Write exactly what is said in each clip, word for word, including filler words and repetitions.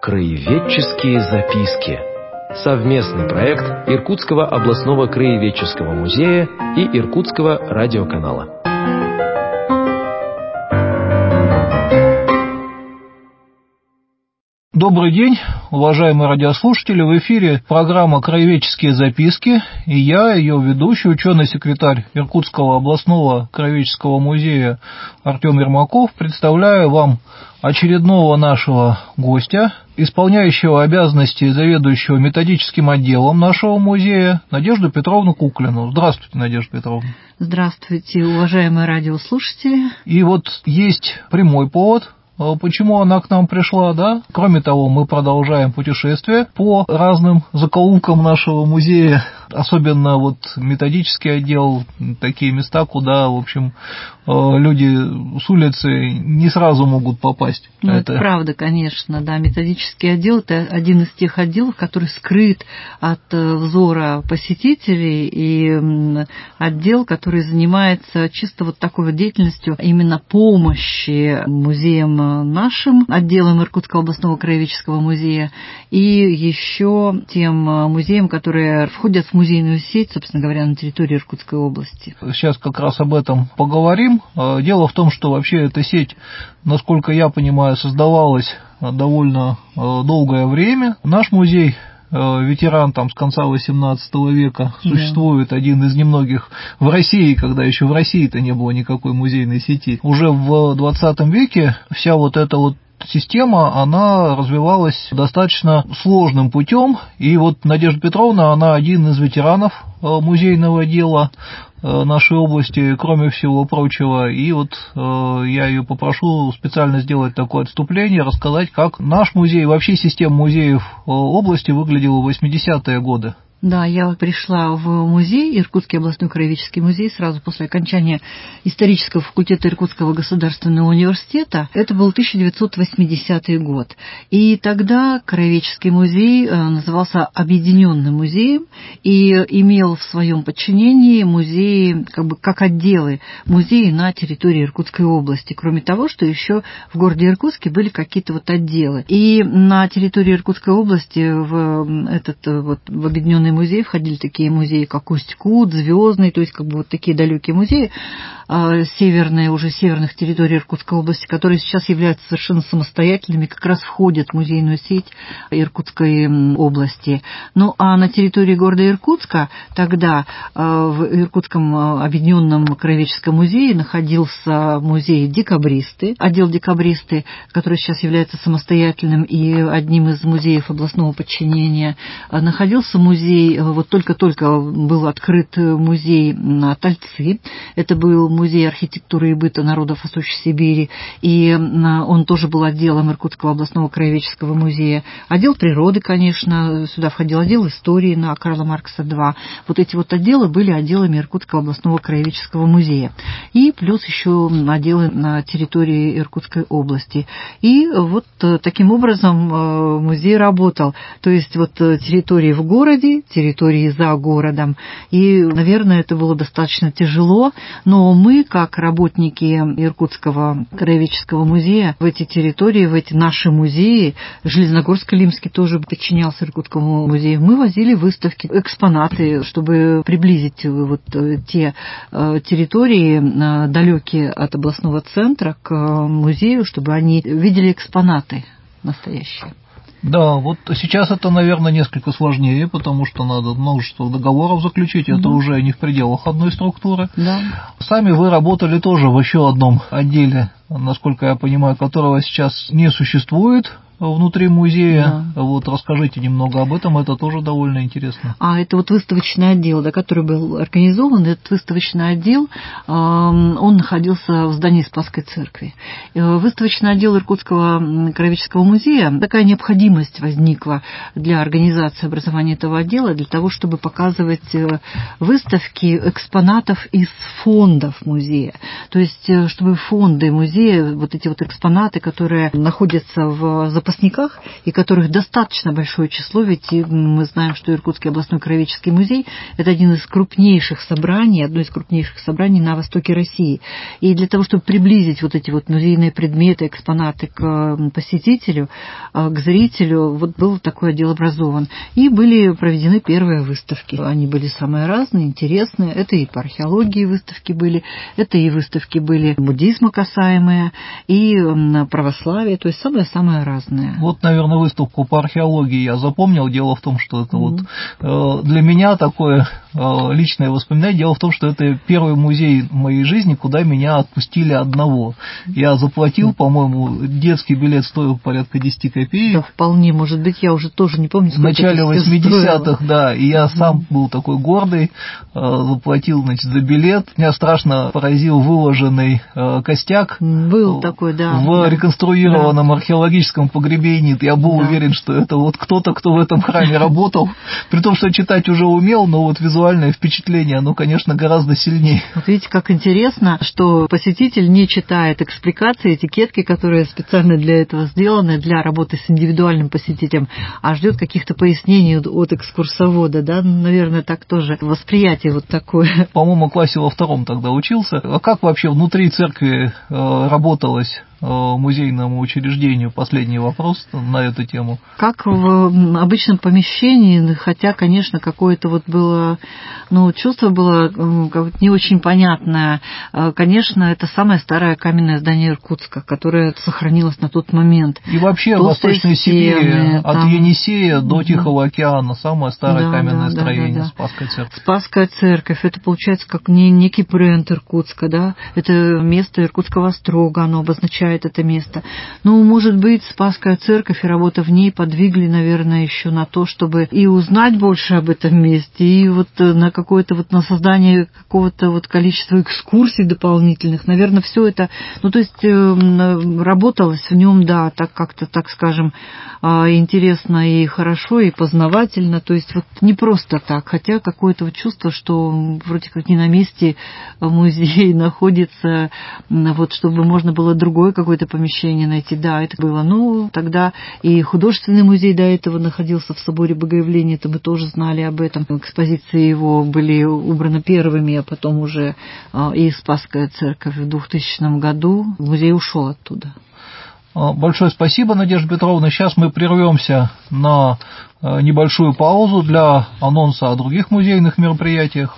Краеведческие записки. Совместный проект Иркутского областного краеведческого музея и Иркутского радиоканала. Добрый день, уважаемые радиослушатели. В эфире программа «Краеведческие записки», и я, ее ведущий, ученый-секретарь Иркутского областного краеведческого музея Артем Ермаков, представляю вам очередного нашего гостя, исполняющего обязанности заведующего методическим отделом нашего музея, Надежду Петровну Куклину. Здравствуйте, Надежда Петровна. Здравствуйте, уважаемые радиослушатели. И вот есть прямой повод, почему она к нам пришла, да? Кроме того, мы продолжаем путешествие по разным закоулкам нашего музея, особенно вот методический отдел, такие места, куда, в общем, люди с улицы не сразу могут попасть. Ну, это... это правда, конечно, да. Методический отдел – это один из тех отделов, который скрыт от взора посетителей, и отдел, который занимается чисто вот такой вот деятельностью именно помощи музеям нашим, отделом Иркутского областного краеведческого музея, и еще тем музеям, которые входят в музейную сеть, собственно говоря, на территории Иркутской области. Сейчас как раз об этом поговорим. Дело в том, что вообще эта сеть, насколько я понимаю, создавалась довольно долгое время. Наш музей, ветеран там с конца восемнадцатого века, да. Существует один из немногих в России, когда еще в России-то не было никакой музейной сети. Уже в двадцатом веке вся вот эта вот система, она развивалась достаточно сложным путем, и вот Надежда Петровна, она один из ветеранов музейного дела нашей области, кроме всего прочего, и вот э, я ее попрошу специально сделать такое отступление, рассказать, как наш музей, вообще система музеев области выглядела в восьмидесятые годы. Да, я пришла в музей, Иркутский областной краеведческий музей, сразу после окончания исторического факультета Иркутского государственного университета. Это был тысяча девятьсот восьмидесятый год. И тогда краеведческий музей назывался Объединенным музеем и имел в своем подчинении музеи, как бы как отделы музеи на территории Иркутской области. Кроме того, что еще в городе Иркутске были какие-то вот отделы. И на территории Иркутской области в этот вот в Объединенный музей входили такие музеи, как Усть-Кут, Звездный, то есть как бы вот такие далекие музеи, северные, уже северных территорий Иркутской области, которые сейчас являются совершенно самостоятельными, как раз входят в музейную сеть Иркутской области. Ну, а на территории города Иркутска тогда в Иркутском объединенном краеведческом музее находился музей Декабристы, отдел Декабристы, который сейчас является самостоятельным и одним из музеев областного подчинения. Находился музей, вот только-только был открыт музей Тальцы, это был музей архитектуры и быта народов Восточной Сибири, и он тоже был отделом Иркутского областного краеведческого музея. Отдел природы, конечно, сюда входил отдел истории на Карла Маркса два. Вот эти вот отделы были отделами Иркутского областного краеведческого музея. И плюс еще отделы на территории Иркутской области. И вот таким образом музей работал. То есть вот территории в городе, территории за городом. И, наверное, это было достаточно тяжело, но мы, как работники Иркутского краеведческого музея, в эти территории, в эти наши музеи, Железногорско-Лимский тоже подчинялся Иркутскому музею, мы возили выставки, экспонаты, чтобы приблизить вот те территории, далекие от областного центра, к музею, чтобы они видели экспонаты настоящие. Да, вот сейчас это, наверное, несколько сложнее, потому что надо множество договоров заключить, это mm-hmm. уже не в пределах одной структуры. Да. Сами вы работали тоже в еще одном отделе, насколько я понимаю, которого сейчас не существует внутри музея. Да. Вот расскажите немного об этом, это тоже довольно интересно. А это вот выставочный отдел, да, который был организован. Этот выставочный отдел, он находился в здании Спасской церкви. Выставочный отдел Иркутского краеведческого музея, такая необходимость возникла для организации образования этого отдела, для того, чтобы показывать выставки экспонатов из фондов музея. То есть, чтобы фонды музея, вот эти вот экспонаты, которые находятся в запасных запасниках, и которых достаточно большое число, ведь мы знаем, что Иркутский областной краеведческий музей – это один из крупнейших собраний, одно из крупнейших собраний на востоке России. И для того, чтобы приблизить вот эти вот музейные предметы, экспонаты к посетителю, к зрителю, вот был такой отдел образован. И были проведены первые выставки. Они были самые разные, интересные. Это и по археологии выставки были, это и выставки были буддизма касаемые, и православие, то есть самое-самое разное. Вот, наверное, выставку по археологии я запомнил. Дело в том, что это mm-hmm. вот э, для меня такое э, личное воспоминание. Дело в том, что это первый музей в моей жизни, куда меня отпустили одного. Я заплатил, mm-hmm. по-моему, детский билет стоил порядка десять копеек. Да, вполне, может быть, я уже тоже не помню, сколько в начале восьмидесятых, да, и я mm-hmm. сам был такой гордый, э, заплатил, значит, за билет. Меня страшно поразил выложенный э, костяк. Был такой, да. В да. реконструированном да. археологическом погребении. Я был да. уверен, что это вот кто-то, кто в этом храме работал. При том, что читать уже умел, но вот визуальное впечатление, оно, конечно, гораздо сильнее. Вот видите, как интересно, что посетитель не читает экспликации, этикетки, которые специально для этого сделаны, для работы с индивидуальным посетителем, а ждет каких-то пояснений от экскурсовода, да, наверное, так тоже восприятие вот такое. По-моему, в классе во втором тогда учился. А как вообще внутри церкви э, работалось музейному учреждению? Последний вопрос на эту тему. Как в обычном помещении, хотя, конечно, какое-то вот было, ну, чувство было не очень понятное. Конечно, это самое старое каменное здание Иркутска, которое сохранилось на тот момент. И вообще в Восточной Сибири, от там... Енисея до Тихого океана, самое старое да, каменное да, строение, да, да, да. Спасская церковь. Спасская церковь, это получается как некий бренд Иркутска, да, это место Иркутского острога, оно обозначает это место. Ну, может быть, Спасская церковь и работа в ней подвигли, наверное, еще на то, чтобы и узнать больше об этом месте, и вот на какое-то вот на создание какого-то вот количества экскурсий дополнительных. Наверное, все это, ну, то есть работалось в нем, да, так как-то, так скажем, интересно и хорошо, и познавательно. То есть вот не просто так, хотя какое-то вот чувство, что вроде как не на месте музей находится, вот чтобы можно было другое какое-то помещение найти. Да, это было. Ну, тогда и художественный музей до этого находился в соборе Богоявления, это мы тоже знали об этом. Экспозиции его были убраны первыми, а потом уже и Спасская церковь в двухтысячном году. Музей ушел оттуда. Большое спасибо, Надежда Петровна. Сейчас мы прервемся на небольшую паузу для анонса о других музейных мероприятиях.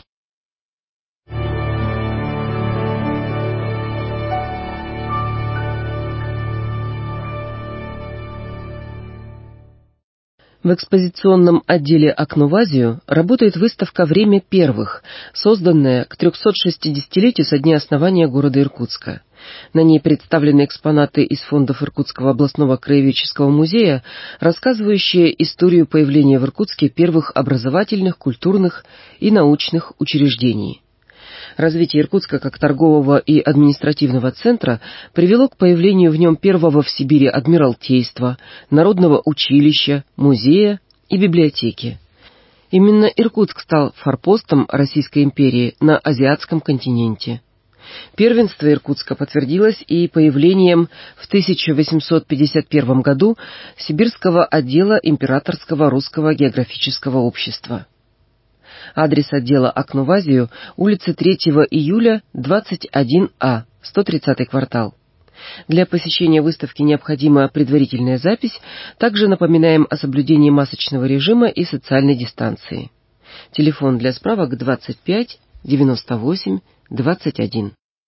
В экспозиционном отделе «Окно в Азию» работает выставка «Время первых», созданная к трехсотшестидесятилетию со дня основания города Иркутска. На ней представлены экспонаты из фондов Иркутского областного краеведческого музея, рассказывающие историю появления в Иркутске первых образовательных, культурных и научных учреждений. Развитие Иркутска как торгового и административного центра привело к появлению в нем первого в Сибири адмиралтейства, народного училища, музея и библиотеки. Именно Иркутск стал форпостом Российской империи на азиатском континенте. Первенство Иркутска подтвердилось и появлением в тысяча восемьсот пятьдесят первом году Сибирского отдела Императорского русского географического общества. Адрес отдела «Окно в Азию» улица третьего июля, двадцать один А, сто тридцатый квартал. Для посещения выставки необходима предварительная запись, также напоминаем о соблюдении масочного режима и социальной дистанции. Телефон для справок двадцать пять девяносто восемь двадцать один.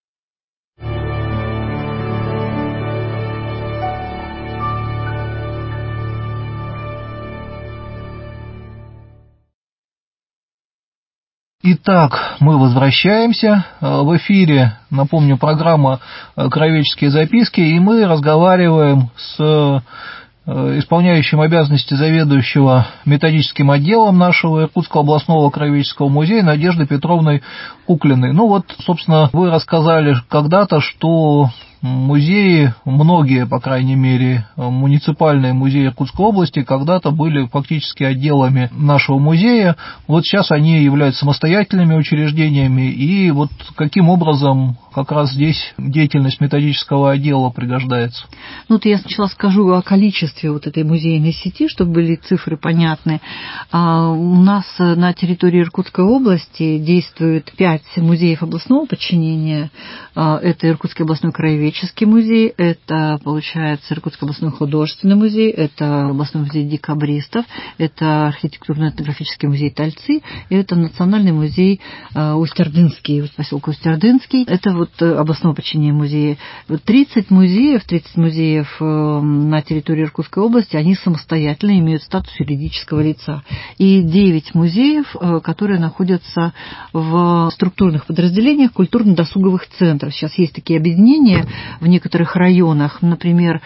Итак, мы возвращаемся. В эфире, напомню, программа «Краеведческие записки», и мы разговариваем с исполняющим обязанности заведующего методическим отделом нашего Иркутского областного краеведческого музея Надеждой Петровной Куклиной. Ну вот, собственно, вы рассказали когда-то, что музеи, многие, по крайней мере, муниципальные музеи Иркутской области когда-то были фактически отделами нашего музея. Вот сейчас они являются самостоятельными учреждениями, и вот каким образом как раз здесь деятельность методического отдела пригождается. Ну, вот я сначала скажу о количестве вот этой музейной сети, чтобы были цифры понятны. А у нас на территории Иркутской области действует пять музеев областного подчинения. Это Иркутский областной краеведческий музей, это, получается, Иркутский областной художественный музей, это областной музей декабристов, это архитектурно-этнографический музей Тальцы, и это Национальный музей Усть-Ордынский, поселок Усть-Ордынский. Это вот областного подчинения музея. тридцать музеев, тридцать музеев на территории Иркутской области, они самостоятельно имеют статус юридического лица. И девять музеев, которые находятся в структурных подразделениях культурно-досуговых центров. Сейчас есть такие объединения в некоторых районах, например,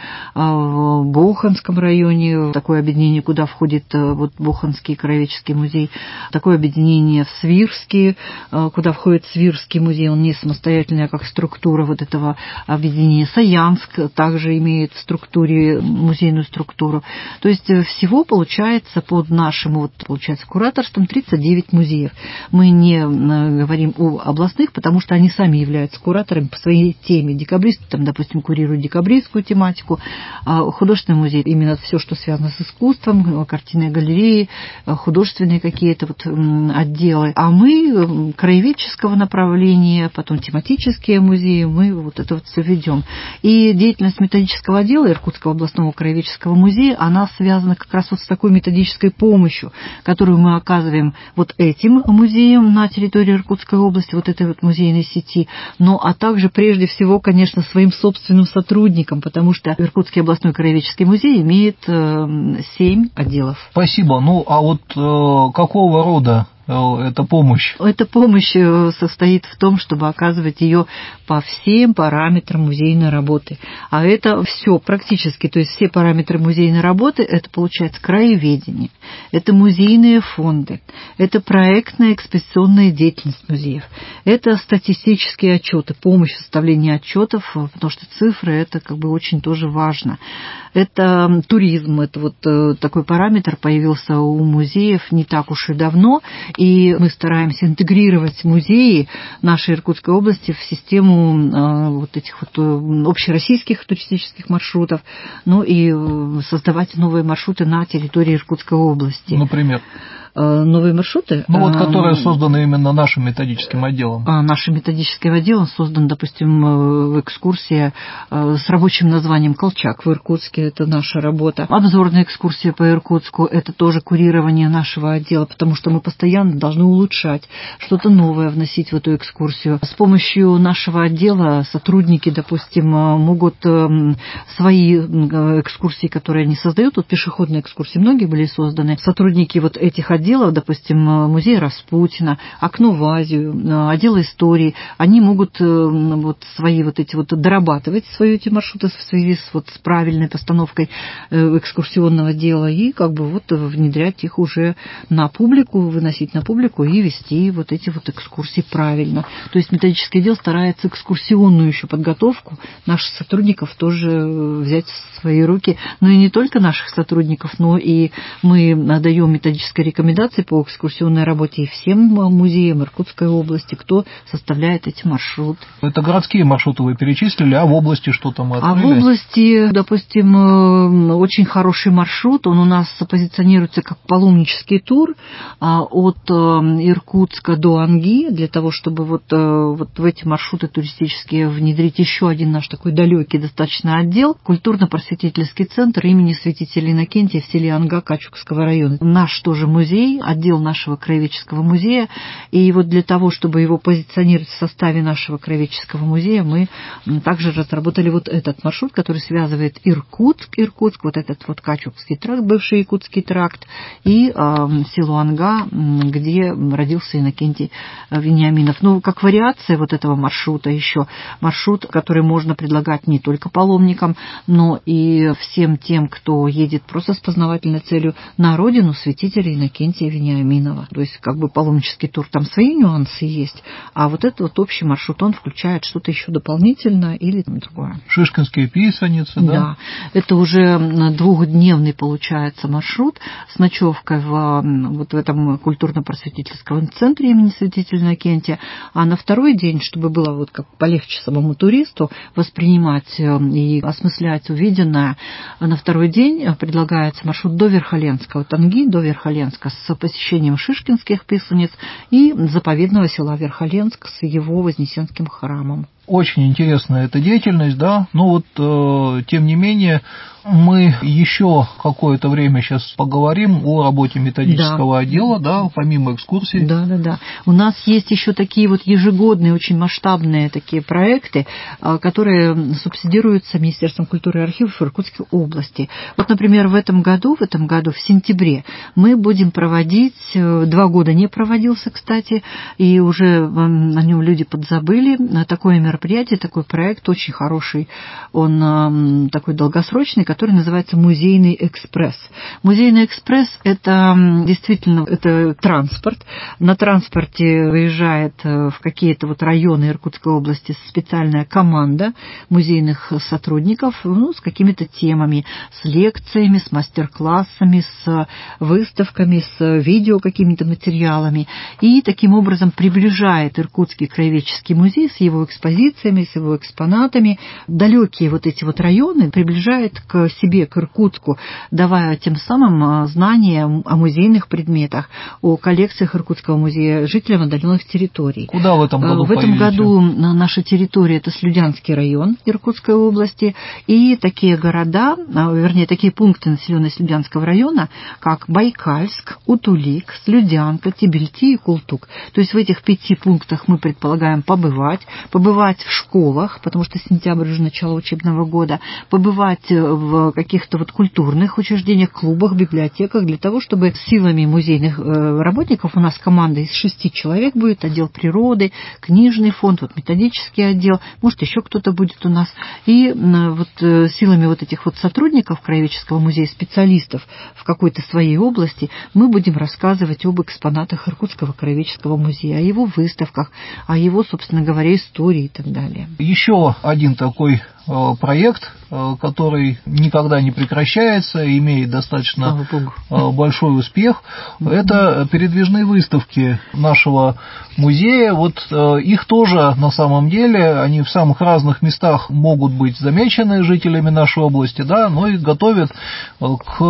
в Боханском районе, такое объединение, куда входит вот Боханский краеведческий музей, такое объединение в Свирске, куда входит Свирский музей, он не самостоятельный, а как структура вот этого объединения. Саянск также имеет в структуре музейную структуру. То есть всего получается под нашим вот, получается, кураторством тридцать девять музеев. Мы не говорим о областных, потому что они сами являются кураторами по своей теме. Декабристы, там, допустим, курируют декабристскую тематику, а художественный музей именно все, что связано с искусством, картинные галереи, художественные какие-то вот отделы. А мы краеведческого направления, потом тематические музеи, мы вот это вот все ведем. И деятельность методического отдела Иркутского областного краеведческого музея, она связана как раз вот с такой методической помощью, которую мы оказываем вот этим музеям на территории Иркутской области, вот этой вот музейной сети, но а также прежде всего, конечно, своим собственным сотрудникам, потому что Иркутский областной краеведческий музей имеет семь отделов. Спасибо. Ну, а вот э, какого рода эта помощь? Эта помощь состоит в том, чтобы оказывать ее по всем параметрам музейной работы. А это все практически, то есть все параметры музейной работы, это получается краеведение, это музейные фонды, это проектная экспозиционная деятельность музеев, это статистические отчеты, помощь в составлении отчетов, потому что цифры это как бы очень тоже важно. Это туризм, это вот такой параметр появился у музеев не так уж и давно, и мы стараемся интегрировать музеи нашей Иркутской области в систему э, вот этих вот общероссийских туристических маршрутов, ну и создавать новые маршруты на территории Иркутской области. Например? Новые маршруты. Ну вот, которые созданы именно нашим методическим отделом. Нашим методическим отделом создан, допустим, экскурсия с рабочим названием «Колчак» в Иркутске, это наша работа. Обзорная экскурсия по Иркутску, это тоже курирование нашего отдела, потому что мы постоянно должны улучшать, что-то новое вносить в эту экскурсию. С помощью нашего отдела сотрудники, допустим, могут свои экскурсии, которые они создают, вот пешеходные экскурсии, многие были созданы, сотрудники вот этих отделов, допустим, музей Распутина, окно в Азию, отдел истории, они могут вот свои вот эти вот дорабатывать свои эти маршруты в связи с, вот, с правильной постановкой экскурсионного дела и как бы вот внедрять их уже на публику, выносить на публику и вести вот эти вот экскурсии правильно. То есть методический отдел старается экскурсионную еще подготовку наших сотрудников тоже взять в свои руки, но и не только наших сотрудников, но и мы даем методические рекомендации по экскурсионной работе и всем музеям Иркутской области, кто составляет эти маршруты. Это городские маршруты вы перечислили, а в области что там открыли? А в области, допустим, очень хороший маршрут, он у нас позиционируется как паломнический тур от Иркутска до Анги, для того, чтобы вот, вот в эти маршруты туристические внедрить еще один наш такой далекий достаточно отдел, культурно-просветительский центр имени святителя Иннокентия в селе Анга Качукского района. Наш тоже музей, отдел нашего краеведческого музея, и вот для того, чтобы его позиционировать в составе нашего краеведческого музея, мы также разработали вот этот маршрут, который связывает Иркутск, Иркутск, вот этот вот Качукский тракт, бывший Якутский тракт, и э, село Анга, где родился Иннокентий Вениаминов. Ну, как вариация вот этого маршрута еще, маршрут, который можно предлагать не только паломникам, но и всем тем, кто едет просто с познавательной целью на родину святителя Иннокентия Иннокентия Вениаминова. То есть как бы паломнический тур, там свои нюансы есть, а вот этот вот общий маршрут, он включает что-то еще дополнительное или там другое. Шишкинские писаницы, да? Да, это уже двухдневный получается маршрут с ночевкой в, вот в этом культурно-просветительском центре имени святителя Иннокентия, а на второй день, чтобы было вот как полегче самому туристу воспринимать и осмыслять увиденное, на второй день предлагается маршрут до Верхоленска, от Танги до Верхоленска с посещением шишкинских писаниц и заповедного села Верхоленск с его Вознесенским храмом. Очень интересная эта деятельность, да, но вот, э, тем не менее, мы еще какое-то время сейчас поговорим о работе методического да. отдела, да, помимо экскурсий. Да, да, да. У нас есть еще такие вот ежегодные, очень масштабные такие проекты, которые субсидируются Министерством культуры и архивов Иркутской области. Вот, например, в этом году, в этом году, в сентябре, мы будем проводить, два года не проводился, кстати, и уже о нем люди подзабыли, такое мероприятие, такой проект очень хороший, он такой долгосрочный, который называется «Музейный экспресс». «Музейный экспресс» — это действительно это транспорт. На транспорте выезжает в какие-то вот районы Иркутской области специальная команда музейных сотрудников, ну, с какими-то темами, с лекциями, с мастер-классами, с выставками, с видео какими-то материалами. И таким образом приближает Иркутский краеведческий музей с его экспозициями, с его экспонатами. Далекие вот эти вот районы приближает к себе, к Иркутску, давая тем самым знания о музейных предметах, о коллекциях Иркутского музея жителям отдаленных территорий. Куда в этом году В этом поедете? году наша территория – это Слюдянский район Иркутской области, и такие города, вернее, такие пункты населенные Слюдянского района, как Байкальск, Утулик, Слюдянка, Тебельти и Култук. То есть в этих пяти пунктах мы предполагаем побывать, побывать в школах, потому что сентябрь уже начало учебного года, побывать в каких-то вот культурных учреждениях, клубах, библиотеках, для того, чтобы силами музейных работников, у нас команда из шести человек будет, отдел природы, книжный фонд, вот методический отдел, может, еще кто-то будет у нас, и вот силами вот этих вот сотрудников Краеведческого музея, специалистов в какой-то своей области, мы будем рассказывать об экспонатах Иркутского краеведческого музея, о его выставках, о его, собственно говоря, истории и так далее. Еще один такой проект, который никогда не прекращается, имеет достаточно большой успех. Это передвижные выставки нашего музея. Вот их тоже на самом деле, они в самых разных местах могут быть замечены жителями нашей области, да, но и готовят к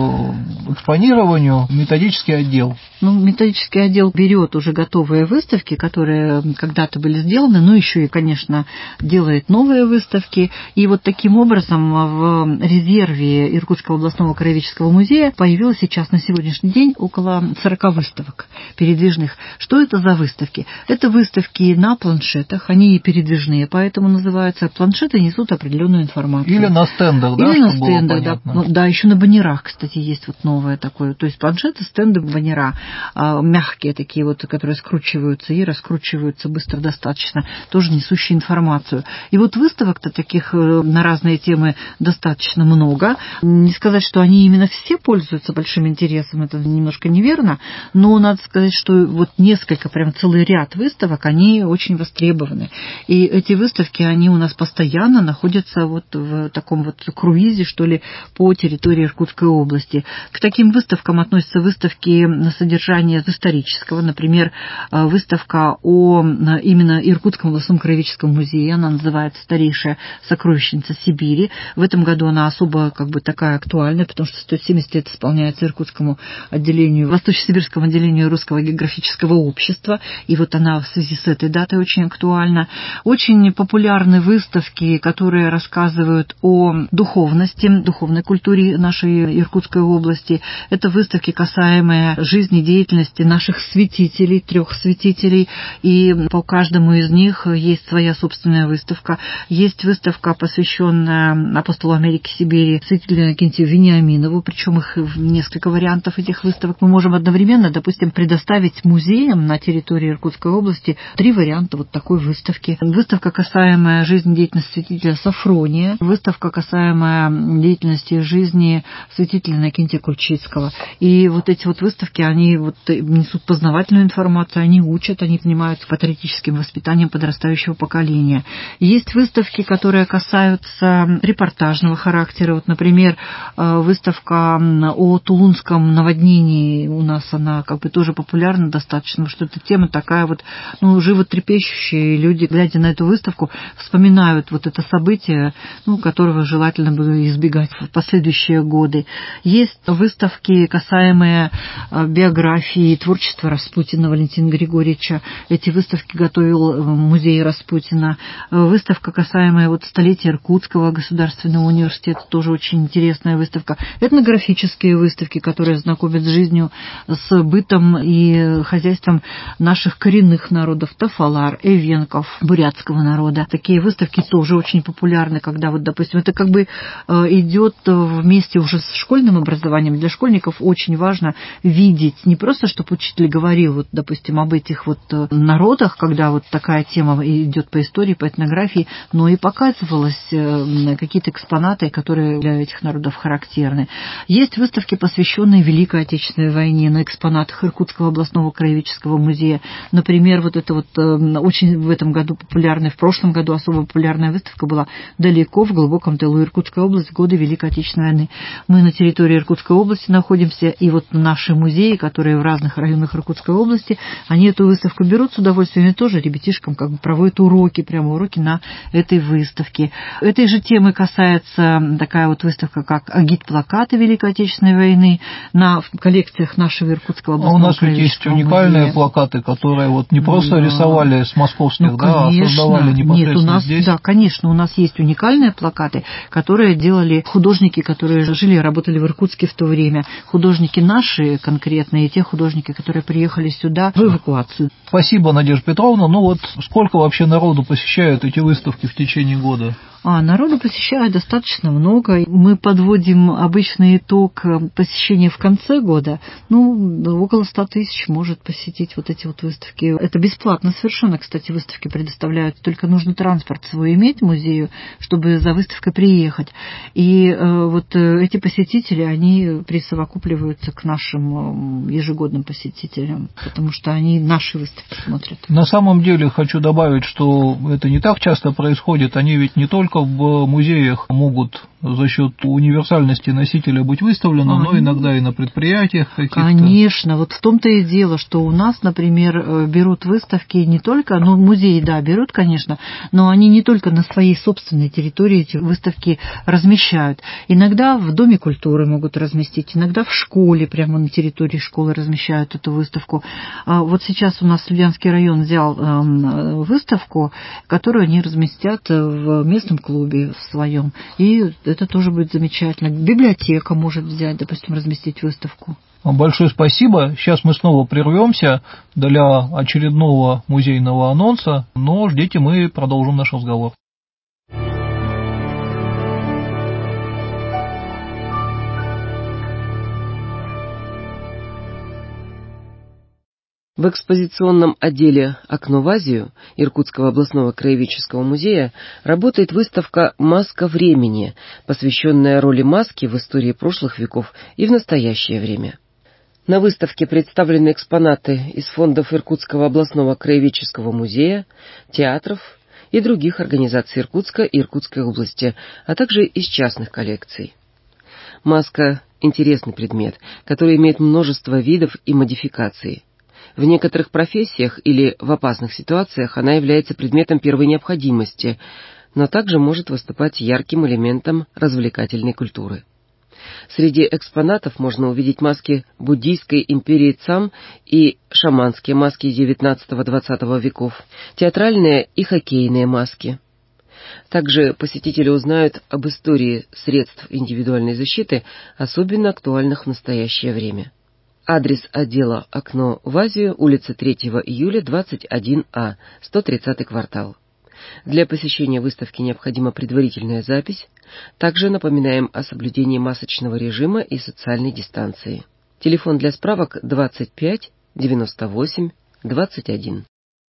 экспонированию методический отдел. Ну, методический отдел берет уже готовые выставки, которые когда-то были сделаны, но еще и, конечно, делает новые выставки. И вот таким образом в резерве Иркутского областного краеведческого музея появилось сейчас на сегодняшний день около сорока выставок передвижных. Что это за выставки? Это выставки на планшетах, они передвижные, поэтому называются. Планшеты несут определенную информацию. Или на стендах, да? Или на стендах, да. Ну, да, еще на баннерах, кстати, есть вот новое такое. То есть планшеты, стенды, баннера. Мягкие такие вот, которые скручиваются и раскручиваются быстро достаточно, тоже несущие информацию. И вот выставок-то таких на разные темы достаточно много. Не сказать, что они именно все пользуются большим интересом, это немножко неверно, но надо сказать, что вот несколько, прям целый ряд выставок, они очень востребованы. И эти выставки, они у нас постоянно находятся вот в таком вот круизе, что ли, по территории Иркутской области. К таким выставкам относятся выставки на содержание исторического, например, выставка о именно Иркутском областном краеведческом музее, она называется «Старейшая сокровищница Сибири». В этом году она особо как бы такая актуальная, потому что сто семьдесят лет исполняется Иркутскому отделению, Восточно-Сибирскому отделению Русского географического общества, и вот она в связи с этой датой очень актуальна. Очень популярны выставки, которые рассказывают о духовности, духовной культуре нашей Иркутской области. Это выставки, касаемые жизни, деятельности наших святителей, трех святителей, и по каждому из них есть своя собственная выставка. Есть выставка, посвященная апостолу Америки Сибири, святителю Иннокентию Вениаминову, причем их несколько вариантов этих выставок. Мы можем одновременно, допустим, предоставить музеям на территории Иркутской области три варианта вот такой выставки. Выставка, касаемая жизнедеятельности святителя Сафрония, выставка, касаемая деятельности жизни святителя Иннокентия Кульчицкого. И вот эти вот выставки, они вот несут познавательную информацию, они учат, они занимаются патриотическим воспитанием подрастающего поколения. Есть выставки, которые касаются репортажного характера. Вот, например, выставка о тулунском наводнении у нас, она как бы тоже популярна достаточно, потому что эта тема такая вот, ну, животрепещущая, и люди, глядя на эту выставку, вспоминают вот это событие, ну, которого желательно было избегать в последующие годы. Есть выставки, касаемые биографии и творчества Распутина Валентина Григорьевича. Эти выставки готовил музей Распутина. Выставка, касаемая вот столетия Иркутского государственного университета, тоже очень интересная выставка. Этнографические выставки, которые знакомят с жизнью, с бытом и хозяйством наших коренных народов, тафалар, эвенков, бурятского народа. Такие выставки тоже очень популярны, когда вот, допустим, это как бы идет вместе уже с школьным образованием. Для школьников очень важно видеть не просто, чтобы учитель говорил, вот, допустим, об этих вот народах, когда вот такая тема идет по истории, по этнографии, но и показывалось какие-то экспонаты, которые для этих народов характерны. Есть выставки, посвященные Великой Отечественной войне, на экспонатах Иркутского областного краеведческого музея. Например, вот это вот очень в этом году популярная, в прошлом году особо популярная выставка была «Далеко в глубоком тылу Иркутская область в годы Великой Отечественной войны». Мы на территории Иркутской области находимся, и вот наши музеи, которые в разных районах Иркутской области, они эту выставку берут с удовольствием, и тоже ребятишкам как бы проводят уроки, прямо уроки на этой выставке. Этой же темы касается такая вот выставка, как агит-плакаты Великой Отечественной войны на коллекциях нашего Иркутского областного а у нас ведь есть уникальные музея. Плакаты, которые вот не просто да. рисовали с московских, ну, да, а создавали непосредственно Нет, у нас, здесь. Да, конечно, у нас есть уникальные плакаты, которые делали художники, которые жили и работали в Иркутске в то время. Художники наши конкретные, и те художники, которые приехали сюда в эвакуацию. Спасибо, Надежда Петровна. Ну вот сколько вообще народу посещают эти выставки в течение года? А народу посещают достаточно много. Мы подводим обычный итог посещения в конце года. Ну, около ста тысяч может посетить вот эти вот выставки. Это бесплатно совершенно, кстати, выставки предоставляют. Только нужно транспорт свой иметь в музею, чтобы за выставкой приехать. И э, вот эти посетители, они присовокупливаются к нашим ежегодным посетителям, потому что они наши выставки смотрят. На самом деле хочу добавить, что это не так часто происходит. Они ведь не только в музеях могут за счет универсальности носителя быть выставлены, а, но иногда и на предприятиях каких-то. Конечно, вот в том-то и дело, что у нас, например, берут выставки не только, ну, музеи, да, берут, конечно, но они не только на своей собственной территории эти выставки размещают. Иногда в Доме культуры могут разместить, иногда в школе, прямо на территории школы размещают эту выставку. Вот сейчас у нас Славянский район взял выставку, которую они разместят в местном клубе в своем, и это тоже будет замечательно. Библиотека может взять, допустим, разместить выставку. Большое спасибо. Сейчас мы снова прервемся для очередного музейного анонса, но ждите, мы продолжим наш разговор. В экспозиционном отделе «Окно в Азию» Иркутского областного краеведческого музея работает выставка «Маска времени», посвященная роли маски в истории прошлых веков и в настоящее время. На выставке представлены экспонаты из фондов Иркутского областного краеведческого музея, театров и других организаций Иркутска и Иркутской области, а также из частных коллекций. Маска – интересный предмет, который имеет множество видов и модификаций. В некоторых профессиях или в опасных ситуациях она является предметом первой необходимости, но также может выступать ярким элементом развлекательной культуры. Среди экспонатов можно увидеть маски буддийской империи Цам и шаманские маски девятнадцатого-двадцатого веков, театральные и хоккейные маски. Также посетители узнают об истории средств индивидуальной защиты, особенно актуальных в настоящее время. Адрес отдела «Окно в Азию», улица третьего июля, двадцать один А, сто тридцатый квартал. Для посещения выставки необходима предварительная запись. Также напоминаем о соблюдении масочного режима и социальной дистанции. Телефон для справок двадцать пять девяносто восемь двадцать один.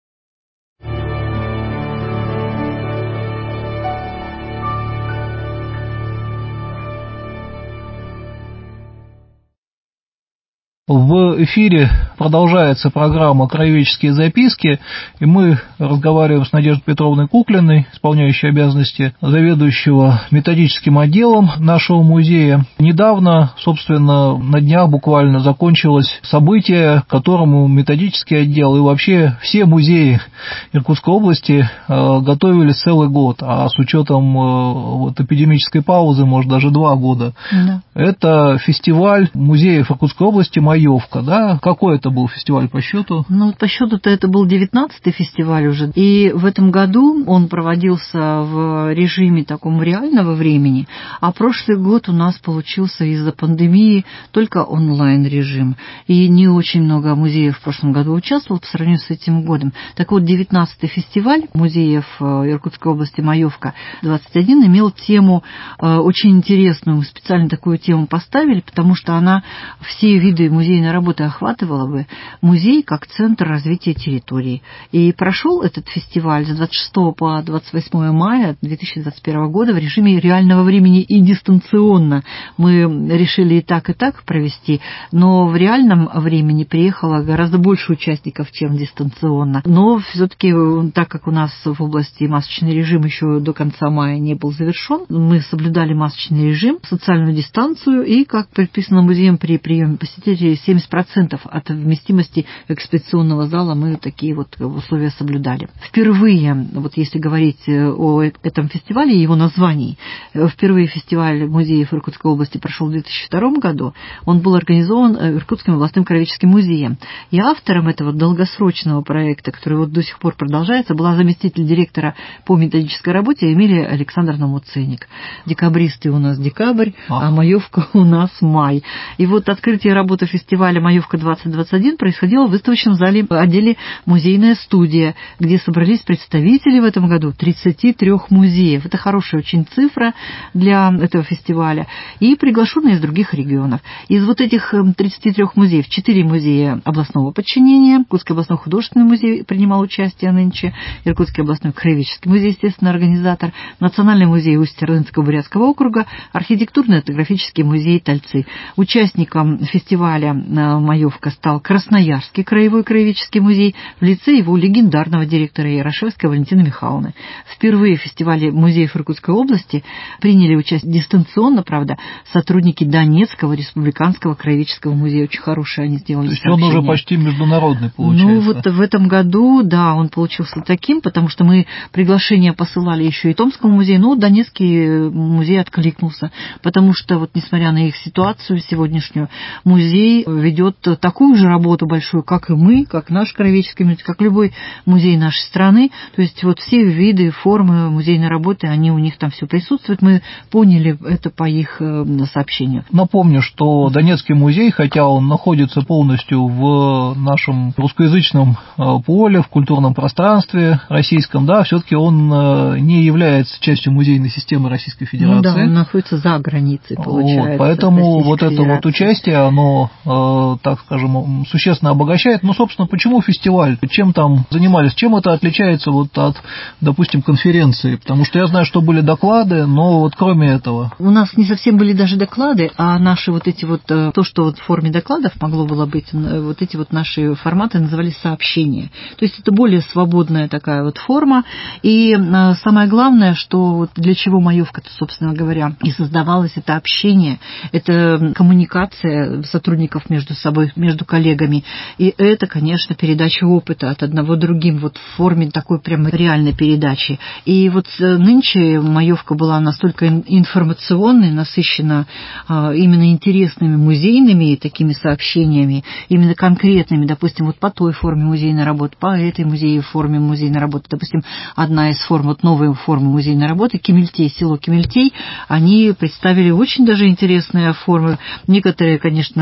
В эфире продолжается программа «Краеведческие записки», и мы разговариваем с Надеждой Петровной Куклиной, исполняющей обязанности заведующего методическим отделом нашего музея. Недавно, собственно, на днях буквально закончилось событие, к которому методический отдел и вообще все музеи Иркутской области готовились целый год, а с учетом вот, эпидемической паузы, может, даже два года. Да. Это фестиваль музеев Иркутской области «Маевка», да? Какой это был фестиваль по счету? Ну, по счету-то это был девятнадцатый фестиваль уже. И в этом году он проводился в режиме таком реального времени, а прошлый год у нас получился из-за пандемии только онлайн-режим. И не очень много музеев в прошлом году участвовало по сравнению с этим годом. Так вот, девятнадцатый фестиваль музеев Иркутской области «Маевка» двадцать один имел тему очень интересную. Мы специально такую тему поставили, потому что она все виды музейной работы охватывала бы. Музей как центр развития территории. И прошел этот фестиваль с двадцать шестого по двадцать восьмое мая две тысячи двадцать первого года в режиме реального времени и дистанционно. Мы решили и так, и так провести, но в реальном времени приехало гораздо больше участников, чем дистанционно. Но все-таки, так как у нас в области масочный режим еще до конца мая не был завершен, мы соблюдали масочный режим, социальную дистанцию и, как предписано музеем при приеме посетителей, семьдесят процентов от вместимости экспозиционного зала мы такие вот условия соблюдали. Впервые, вот если говорить о этом фестивале и его названии, впервые фестиваль музеев Иркутской области прошел в две тысячи втором году. Он был организован Иркутским областным краеведческим музеем. И автором этого долгосрочного проекта, который вот до сих пор продолжается, была заместитель директора по методической работе Эмилия Александровна Муценник. Декабристы у нас декабрь, а, а маевка у нас май. И вот открытие работы фестиваля «Маевка двадцать двадцать один» происходило в выставочном зале отделе «Музейная студия», где собрались представители в этом году тридцати трёх музеев. Это хорошая очень цифра для этого фестиваля. И приглашенные из других регионов. Из вот этих тридцати трёх музеев четыре музея областного подчинения. Иркутский областной художественный музей принимал участие нынче. Иркутский областной краеведческий музей, естественно, организатор. Национальный музей Усть-Иртынского бурятского округа. Архитектурно-этнографический музей Тальцы. Участником фестиваля «Маевка» стал Красноярский краевой краеведческий музей в лице его легендарного директора Ярошевской Валентины Михайловны. Впервые в фестивале музеев Иркутской области приняли участие дистанционно, правда, сотрудники Донецкого республиканского краеведческого музея. Очень хорошие они сделали. То есть сообщение. Он уже почти международный получается. Ну вот в этом году, да, он получился таким, потому что мы приглашение посылали еще и Томскому музею, но Донецкий музей откликнулся, потому что вот несмотря на их ситуацию сегодняшнюю, музей ведет такую же работу большую, как и мы, как наш краеведческий музей, как любой музей нашей страны. То есть вот все виды, формы музейной работы, они у них там все присутствуют. Мы поняли это по их сообщению. Напомню, что Донецкий музей, хотя он находится полностью в нашем русскоязычном поле, в культурном пространстве российском, да, все-таки он не является частью музейной системы Российской Федерации. Ну да, он находится за границей, получается. Вот, поэтому вот это вот участие, оно, э, так скажем, существенно обогащает. Ну, собственно, почему фестиваль? Чем там занимались? Чем это отличается вот от, допустим, конференции? Потому что я знаю, что были доклады, но вот кроме этого. У нас не совсем были даже доклады, а наши вот эти вот, то, что вот в форме докладов могло было быть, вот эти вот наши форматы назывались сообщения. То есть это более свободная такая вот форма. И самое главное, что вот для чего маевка-то, собственно говоря, и создавалась, это общение, это коммуникация сотрудников между собой, между коллегами. И это, конечно, передача опыта от одного другим, вот в форме такой прямо реальной передачи. И вот нынче маевка была настолько информационной, насыщена именно интересными музейными такими сообщениями, именно конкретными, допустим, вот по той форме музейной работы, по этой музейной форме музейной работы. Допустим, одна из форм, вот новая форма музейной работы, Кемельтей, село Кемельтей, они представили очень даже интересные формы. Некоторые, конечно, не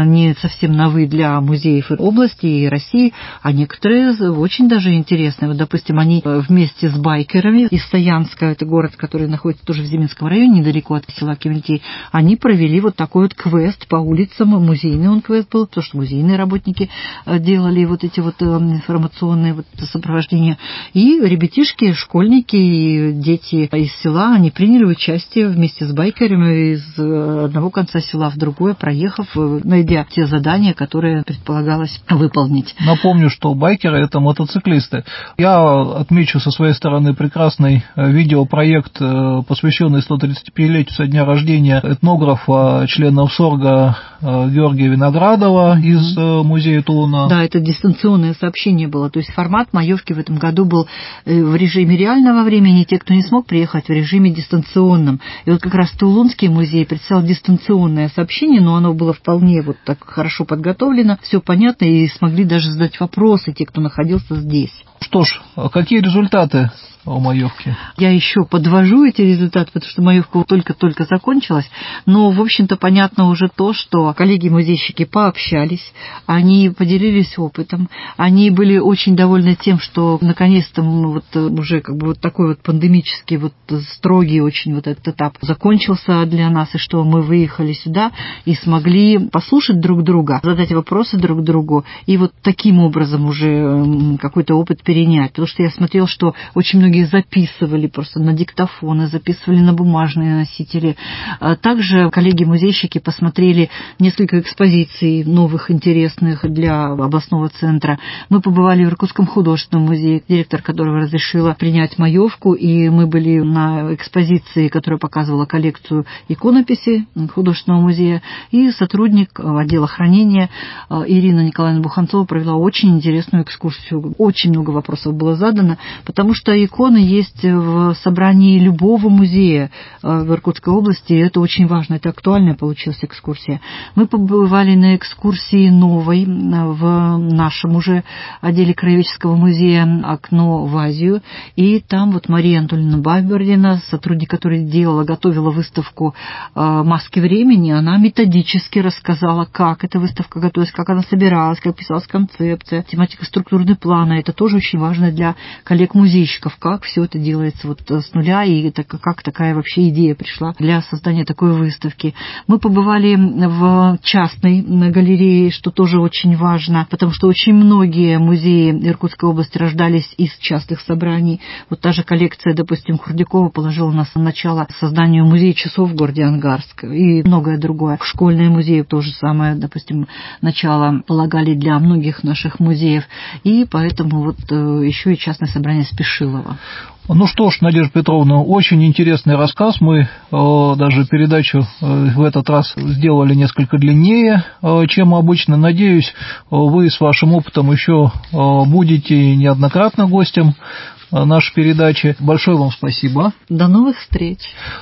совсем новые для музеев и области, и России, а некоторые очень даже интересные. Вот, допустим, они вместе с байкерами из Саянска, это город, который находится тоже в Зиминском районе, недалеко от села Кементей, они провели вот такой вот квест по улицам, музейный он квест был, потому что музейные работники делали вот эти вот информационные вот сопровождения. И ребятишки, школьники и дети из села, они приняли участие вместе с байкерами из одного конца села в другое, проехав, найдя те задания, которые предполагалось выполнить. Напомню, что байкеры – это мотоциклисты. Я отмечу со своей стороны прекрасный видеопроект, посвященный сто тридцатипятилетию со дня рождения этнографа, члена СОРГа Георгия Виноградова из музея Тулуна. Да, это дистанционное сообщение было. То есть формат маевки в этом году был в режиме реального времени. Те, кто не смог приехать, в режиме дистанционном. И вот как раз Тулунский музей представил дистанционное сообщение, но оно было вполне вот так хорошо подготовлено, все понятно, и смогли даже задать вопросы те, кто находился здесь. Что ж, какие результаты о маевке? Я еще подвожу эти результаты, потому что маевка только-только закончилась, но, в общем-то, понятно уже то, что коллеги-музейщики пообщались, они поделились опытом, они были очень довольны тем, что наконец-то вот уже как бы вот такой вот пандемический, вот строгий очень вот этот этап закончился для нас, и что мы выехали сюда и смогли послушать друг друга, задать вопросы друг другу, и вот таким образом уже какой-то опыт перенять, потому что я смотрела, что очень многие записывали просто на диктофоны, записывали на бумажные носители. Также коллеги-музейщики посмотрели несколько экспозиций новых, интересных для областного центра. Мы побывали в Иркутском художественном музее, директор которого разрешила принять маевку, и мы были на экспозиции, которая показывала коллекцию иконописи художественного музея, и сотрудник отдела хранения Ирина Николаевна Буханцова провела очень интересную экскурсию. Очень много вопросов было задано, потому что иконы есть в собрании любого музея в Иркутской области, и это очень важно, это актуальная получилась экскурсия. Мы побывали на экскурсии новой в нашем уже отделе Краеведческого музея «Окно в Азию», и там вот Мария Анатольевна Бабердина, сотрудник, который делала, готовила выставку «Маски времени», она методически рассказала, как эта выставка готовилась, как она собиралась, как писалась концепция, тематика структурный плана. Это тоже очень важно для коллег-музейщиков, как все это делается вот с нуля, и это, как такая вообще идея пришла для создания такой выставки. Мы побывали в частной галерее, что тоже очень важно, потому что очень многие музеи Иркутской области рождались из частных собраний. Вот та же коллекция, допустим, Хурдякова положила нас на начало созданию музея часов в городе Ангарск и многое другое. Школьные музеи то же самое, допустим, начало полагали для многих наших музеев, и поэтому вот еще и частное собрание Спешилова. Ну что ж, Надежда Петровна, очень интересный рассказ. Мы э, даже передачу э, в этот раз сделали несколько длиннее, э, чем обычно. Надеюсь, э, вы с вашим опытом еще э, будете неоднократно гостем э, нашей передачи. Большое вам спасибо. До новых встреч.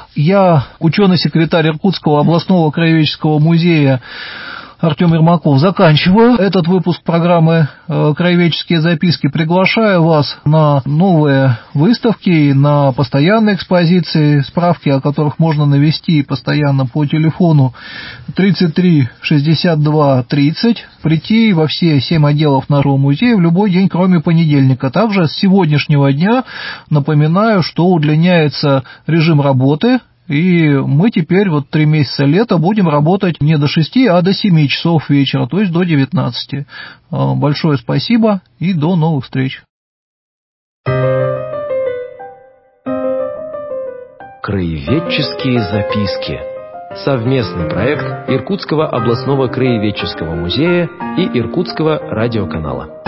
Я ученый-секретарь Иркутского областного краеведческого музея Артем Ермаков заканчиваю этот выпуск программы «Краеведческие записки». Приглашаю вас на новые выставки, на постоянные экспозиции, справки о которых можно навести постоянно по телефону тридцать три шестьдесят два тридцать, прийти во все семь отделов нашего музея в любой день, кроме понедельника. Также с сегодняшнего дня напоминаю, что удлиняется режим работы. И мы теперь вот три месяца лета будем работать не до шести, а до семи часов вечера, то есть до девятнадцати. Большое спасибо и до новых встреч. Краеведческие записки. Совместный проект Иркутского областного краеведческого музея и Иркутского радиоканала.